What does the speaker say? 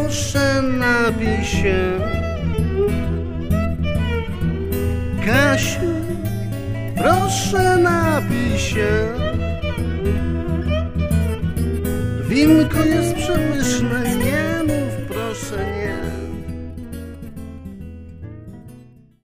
proszę napij się. Kasiu, proszę napij się. Winko jest przepyszne, nie